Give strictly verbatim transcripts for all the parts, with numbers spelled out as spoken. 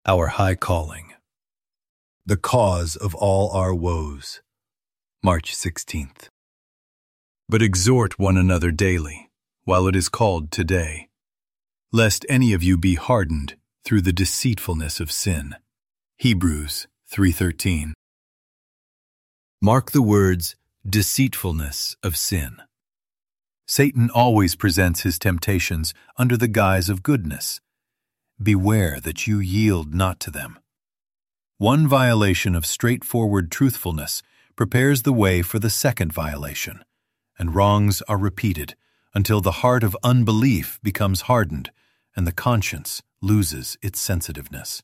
Our high calling. The cause of all our woes. March sixteenth. But exhort one another daily, while it is called today, lest any of you be hardened through the deceitfulness of sin. Hebrews three thirteen. Mark the words, deceitfulness of sin. Satan always presents his temptations under the guise of goodness. Beware that you yield not to them. One violation of straightforward truthfulness prepares the way for the second violation, and wrongs are repeated until the heart of unbelief becomes hardened and the conscience loses its sensitiveness.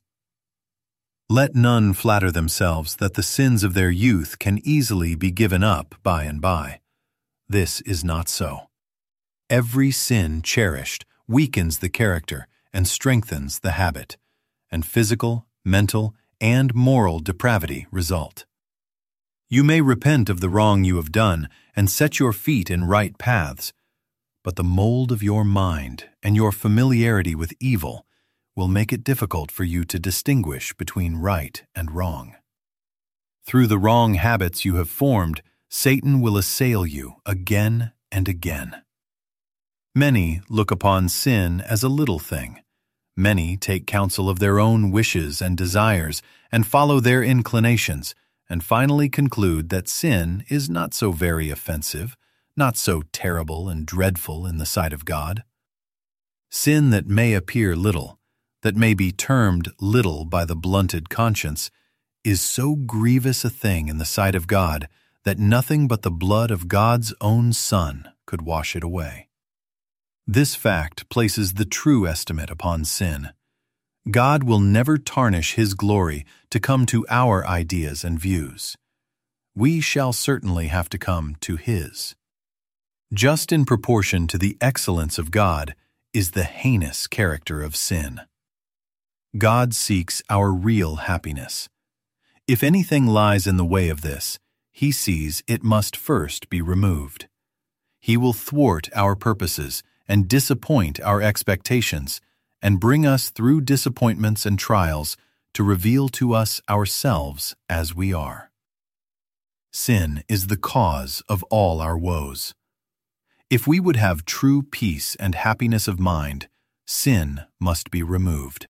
Let none flatter themselves that the sins of their youth can easily be given up by and by. This is not so. Every sin cherished weakens the character and strengthens the habit, and physical, mental, and moral depravity result. You may repent of the wrong you have done and set your feet in right paths, but the mold of your mind and your familiarity with evil will make it difficult for you to distinguish between right and wrong. Through the wrong habits you have formed, Satan will assail you again and again. Many look upon sin as a little thing. Many take counsel of their own wishes and desires and follow their inclinations, and finally conclude that sin is not so very offensive, not so terrible and dreadful in the sight of God. Sin that may appear little, that may be termed little by the blunted conscience, is so grievous a thing in the sight of God that nothing but the blood of God's own Son could wash it away. This fact places the true estimate upon sin. God will never tarnish His glory to come to our ideas and views. We shall certainly have to come to His. Just in proportion to the excellence of God is the heinous character of sin. God seeks our real happiness. If anything lies in the way of this, He sees it must first be removed. He will thwart our purposes and disappoint our expectations, and bring us through disappointments and trials to reveal to us ourselves as we are. Sin is the cause of all our woes. If we would have true peace and happiness of mind, sin must be removed.